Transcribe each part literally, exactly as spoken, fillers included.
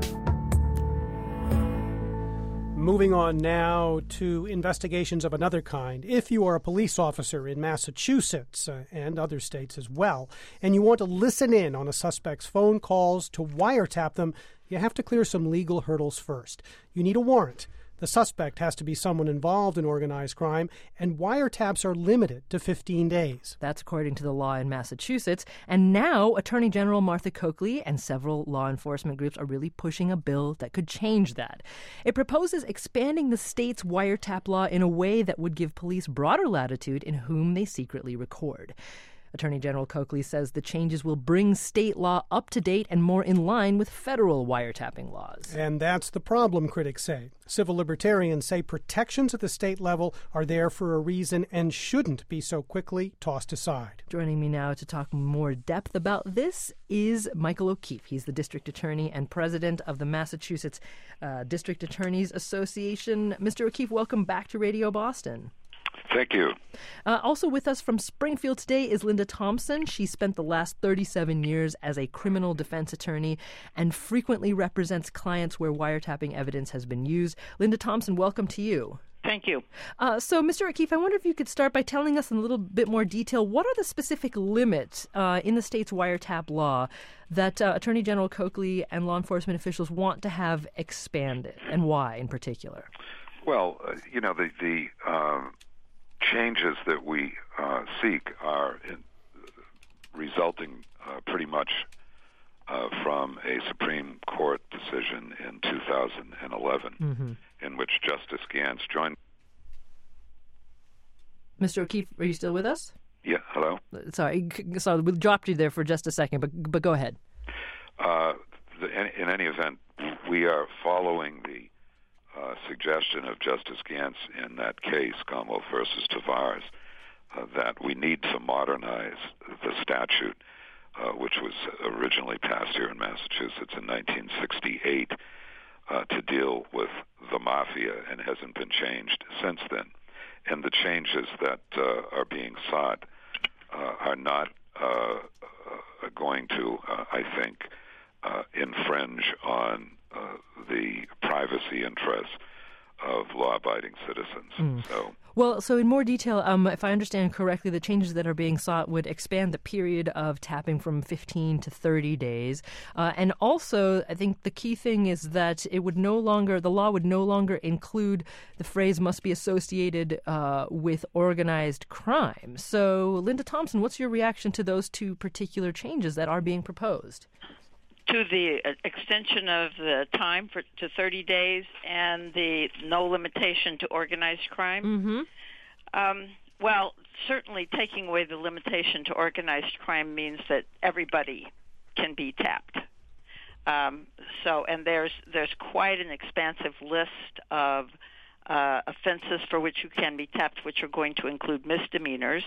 Moving on now to investigations of another kind. If you are a police officer in Massachusetts uh, and other states as well, and you want to listen in on a suspect's phone calls to wiretap them, you have to clear some legal hurdles first. You need a warrant. The suspect has to be someone involved in organized crime, and wiretaps are limited to fifteen days. That's according to the law in Massachusetts. And now Attorney General Martha Coakley and several law enforcement groups are really pushing a bill that could change that. It proposes expanding the state's wiretap law in a way that would give police broader latitude in whom they secretly record. Attorney General Coakley says the changes will bring state law up to date and more in line with federal wiretapping laws. And that's the problem, critics say. Civil libertarians say protections at the state level are there for a reason and shouldn't be so quickly tossed aside. Joining me now to talk more depth about this is Michael O'Keefe. He's the district attorney and president of the Massachusetts uh, District Attorneys Association. Mister O'Keefe, welcome back to Radio Boston. Thank you. Uh, also with us from Springfield today is Linda Thompson. She spent the last thirty-seven years as a criminal defense attorney and frequently represents clients where wiretapping evidence has been used. Linda Thompson, welcome to you. Thank you. Uh, so, Mister O'Keefe, I wonder if you could start by telling us in a little bit more detail, what are the specific limits uh, in the state's wiretap law that uh, Attorney General Coakley and law enforcement officials want to have expanded, and why in particular? Well, uh, you know, the, the uh, changes that we uh, seek are in, resulting uh, pretty much uh, from a Supreme Court decision in two thousand eleven, mm-hmm. in which Justice Gants joined. Mister O'Keefe, are you still with us? Yeah, hello? Sorry, sorry, we dropped you there for just a second, but but go ahead. Uh, the, in, in any event, we are following the Uh, suggestion of Justice Gants in that case, Commonwealth versus Tavares, uh, that we need to modernize the statute, uh, which was originally passed here in Massachusetts in nineteen sixty-eight, uh, to deal with the mafia, and hasn't been changed since then. And the changes that uh, are being sought uh, are not uh, uh, going to, uh, I think, uh, infringe on Uh, the privacy interests of law-abiding citizens. Mm. So, well, so in more detail, um, if I understand correctly, the changes that are being sought would expand the period of tapping from fifteen to thirty days. Uh, and also, I think the key thing is that it would no longer, the law would no longer include the phrase must be associated uh, with organized crime. So, Linda Thompson, what's your reaction to those two particular changes that are being proposed? To the extension of the time for to thirty days and the no limitation to organized crime? Mm-hmm. Um, well, certainly taking away the limitation to organized crime means that everybody can be tapped. Um, so, and there's there's quite an expansive list of uh, offenses for which you can be tapped, which are going to include misdemeanors,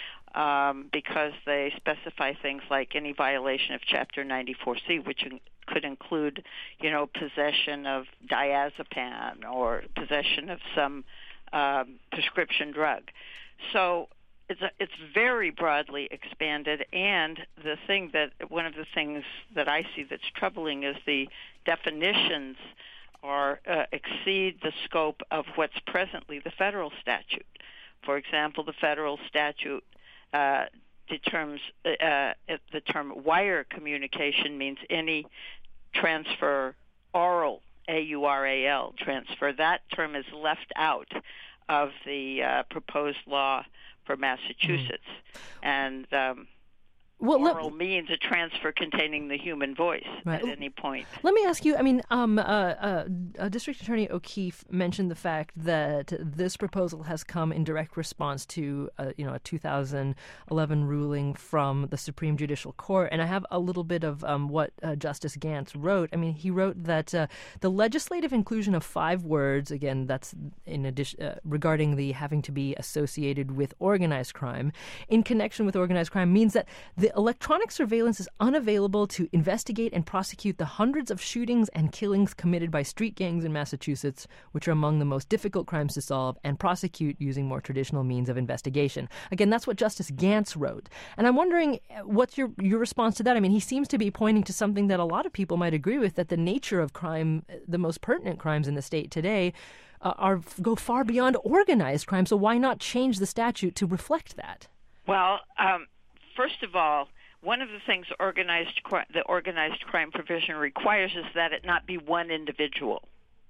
um, because they specify things like any violation of Chapter ninety-four C, which in, could include, you know, possession of diazepam or possession of some um, prescription drug. So it's a, it's very broadly expanded, and the thing that one of the things that I see that's troubling is the definitions are uh, exceed the scope of what's presently the federal statute. For example, the federal statute uh, determines uh, the term wire communication means any transfer, oral, A U R A L, transfer. That term is left out of the uh, proposed law for Massachusetts. Mm. And um, well, oral let, means a transfer containing the human voice right. at any point. Let me ask you, I mean, um, uh, uh, uh, District Attorney O'Keefe mentioned the fact that this proposal has come in direct response to, uh, you know, a two thousand eleven ruling from the Supreme Judicial Court. And I have a little bit of um, what uh, Justice Gants wrote. I mean, he wrote that uh, the legislative inclusion of five words, again, that's in addition uh, regarding the having to be associated with organized crime, in connection with organized crime, means that the electronic surveillance is unavailable to investigate and prosecute the hundreds of shootings and killings committed by street gangs in Massachusetts, which are among the most difficult crimes to solve, and prosecute using more traditional means of investigation. Again, that's what Justice Gants wrote. And I'm wondering, what's your, your response to that? I mean, he seems to be pointing to something that a lot of people might agree with, that the nature of crime, the most pertinent crimes in the state today, uh, are go far beyond organized crime. So why not change the statute to reflect that? Well, um, first of all, one of the things organized cri- the organized crime provision requires is that it not be one individual.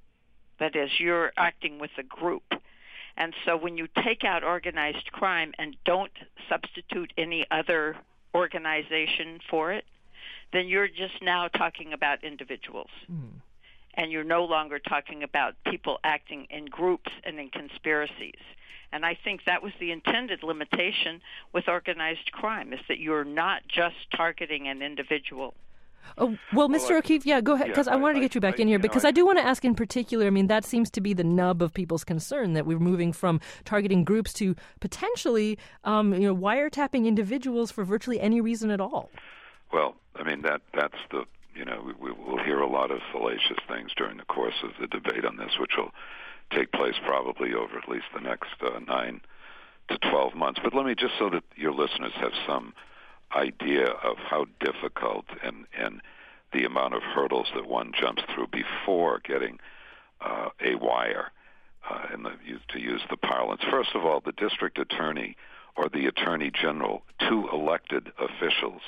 That is, you're acting with a group. And so when you take out organized crime and don't substitute any other organization for it, then you're just now talking about individuals. Mm. And you're no longer talking about people acting in groups and in conspiracies. And I think that was the intended limitation with organized crime, is that you're not just targeting an individual. Oh, well, Mister Well, I, O'Keefe, yeah, go ahead, because yeah, I wanted I, to get you back I, in here, you because know, I, I do want to ask in particular, I mean, that seems to be the nub of people's concern, that we're moving from targeting groups to potentially, um, you know, wiretapping individuals for virtually any reason at all. Well, I mean, that that's the, you know, we, we will hear a lot of salacious things during the course of the debate on this, which will take place probably over at least the next uh, nine to twelve months. But let me, just so that your listeners have some idea of how difficult and, and the amount of hurdles that one jumps through before getting uh, a wire, uh, in the, to use the parlance. First of all, the district attorney or the attorney general, two elected officials,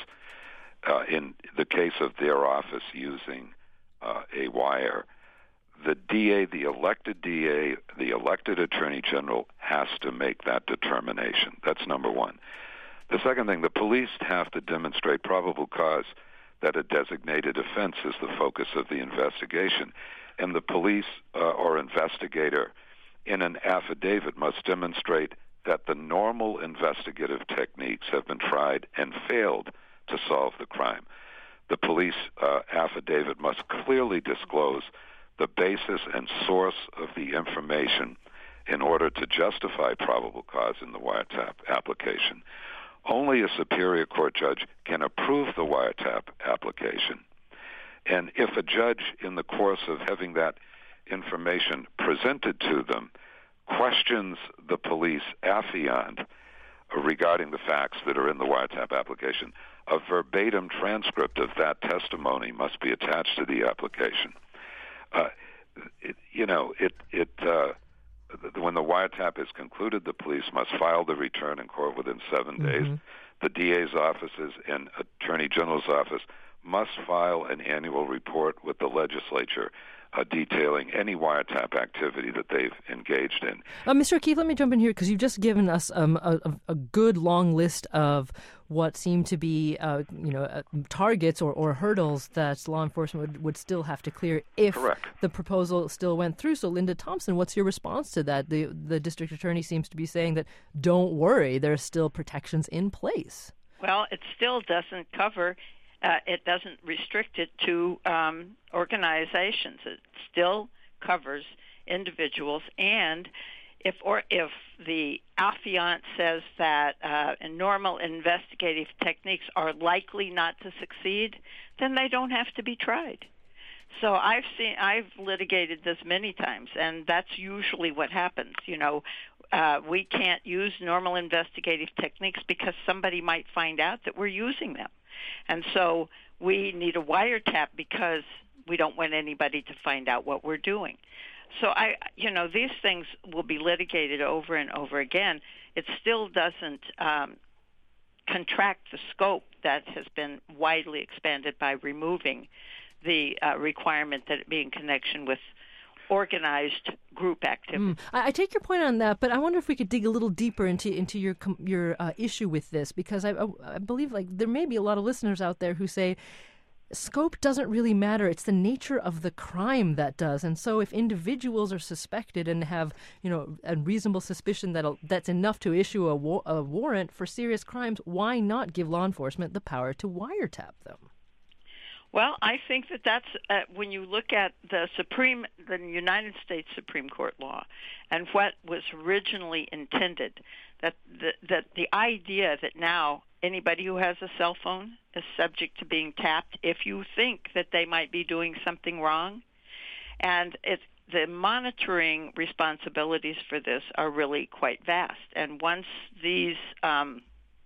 uh, in the case of their office using uh, a wire, the D A, the elected D A, the elected Attorney General has to make that determination. That's number one. The second thing, the police have to demonstrate probable cause that a designated offense is the focus of the investigation. And the police uh, or investigator in an affidavit must demonstrate that the normal investigative techniques have been tried and failed to solve the crime. The police uh, affidavit must clearly disclose the basis and source of the information in order to justify probable cause in the wiretap application. Only a Superior Court judge can approve the wiretap application. And if a judge, in the course of having that information presented to them, questions the police affiant regarding the facts that are in the wiretap application, a verbatim transcript of that testimony must be attached to the application. Uh, it, you know, it, it, uh, when the wiretap is concluded, the police must file the return in court within seven mm-hmm. days. The D A's offices and Attorney General's office must file an annual report with the legislature uh, detailing any wiretap activity that they've engaged in. Uh, Mister O'Keefe, let me jump in here, because you've just given us um, a, a good long list of what seem to be, uh, you know, uh, targets or, or hurdles that law enforcement would, would still have to clear if Correct. the proposal still went through. So, Linda Thompson, what's your response to that? The the district attorney seems to be saying that, don't worry, there are still protections in place. Well, it still doesn't cover, uh, it doesn't restrict it to um, organizations. It still covers individuals, and if or if the affiant says that uh, normal investigative techniques are likely not to succeed, then they don't have to be tried. So I've seen, I've litigated this many times, and that's usually what happens. You know, uh, we can't use normal investigative techniques because somebody might find out that we're using them, and so we need a wiretap because we don't want anybody to find out what we're doing. So I, you know, these things will be litigated over and over again. It still doesn't um, contract the scope that has been widely expanded by removing the uh, requirement that it be in connection with organized group activity. Mm. I, I take your point on that, but I wonder if we could dig a little deeper into into your your uh, issue with this, because I, I, I believe like there may be a lot of listeners out there who say, scope doesn't really matter. It's the nature of the crime that does. And so if individuals are suspected and have, you know, a reasonable suspicion that that's enough to issue a, wa- a warrant for serious crimes, why not give law enforcement the power to wiretap them? Well, I think that that's uh, when you look at the Supreme, the United States Supreme Court law, and what was originally intended, that the, that the idea that now anybody who has a cell phone is subject to being tapped if you think that they might be doing something wrong. And it's, the monitoring responsibilities for this are really quite vast. And once these um,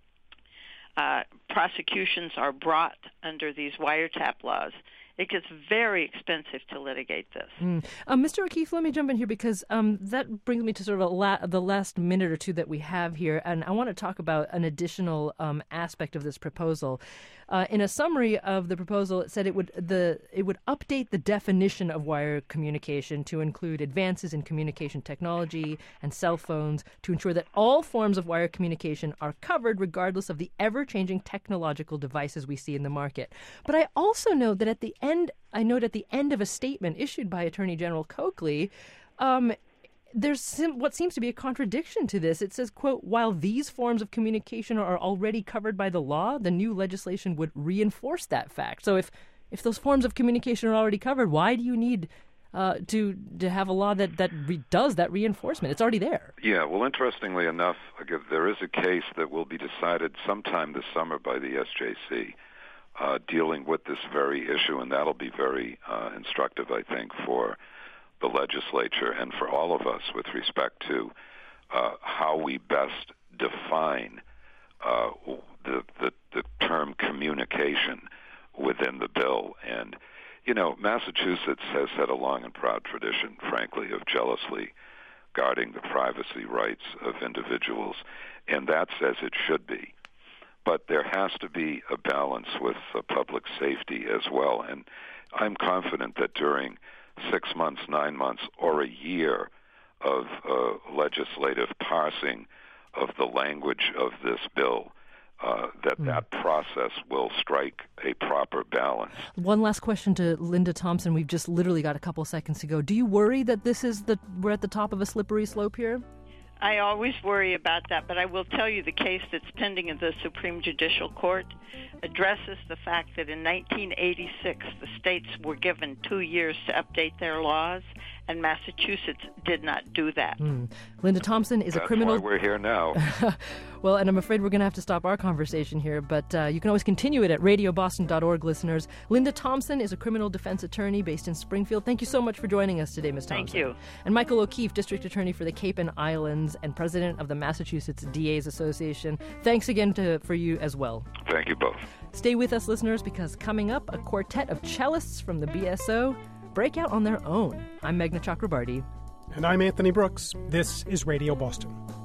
uh, prosecutions are brought under these wiretap laws, it gets very expensive to litigate this. Mm. Uh, Mister O'Keefe, let me jump in here because um, that brings me to sort of a la- the last minute or two that we have here, and I want to talk about an additional um, aspect of this proposal. Uh, in a summary of the proposal, it said it would the it would update the definition of wire communication to include advances in communication technology and cell phones to ensure that all forms of wire communication are covered regardless of the ever-changing technological devices we see in the market. But I also know that at the end, I note at the end of a statement issued by Attorney General Coakley, um, there's sim- what seems to be a contradiction to this. It says, quote, while these forms of communication are already covered by the law, the new legislation would reinforce that fact. So if, if those forms of communication are already covered, why do you need uh, to to have a law that, that re- does that reinforcement? It's already there. Yeah, well, interestingly enough, there is a case that will be decided sometime this summer by the S J C uh, dealing with this very issue, and that'll be very uh, instructive, I think, for the legislature and for all of us with respect to uh, how we best define uh, the, the the term communication within the bill. And, you know, Massachusetts has had a long and proud tradition, frankly, of jealously guarding the privacy rights of individuals, and that's as it should be. But there has to be a balance with uh, public safety as well, and I'm confident that during six months, nine months, or a year of uh, legislative parsing of the language of this bill, uh, that mm. that process will strike a proper balance. One last question to Linda Thompson. We've just literally got a couple seconds to go. Do you worry that this is the we're at the top of a slippery slope here? I always worry about that, but I will tell you the case that's pending in the Supreme Judicial Court addresses the fact that in nineteen eighty-six, the states were given two years to update their laws, and Massachusetts did not do that. Mm. Linda Thompson is That's a criminal... That's why we're here now. Well, and I'm afraid we're going to have to stop our conversation here, but uh, you can always continue it at radio boston dot org, listeners. Linda Thompson is a criminal defense attorney based in Springfield. Thank you so much for joining us today, Miz Thompson. Thank you. And Michael O'Keefe, district attorney for the Cape and Islands and president of the Massachusetts D A's Association. Thanks again to, for you as well. Thank you both. Stay with us, listeners, because coming up, a quartet of cellists from the B S O break out on their own. I'm Meghna Chakrabarty. And I'm Anthony Brooks. This is Radio Boston.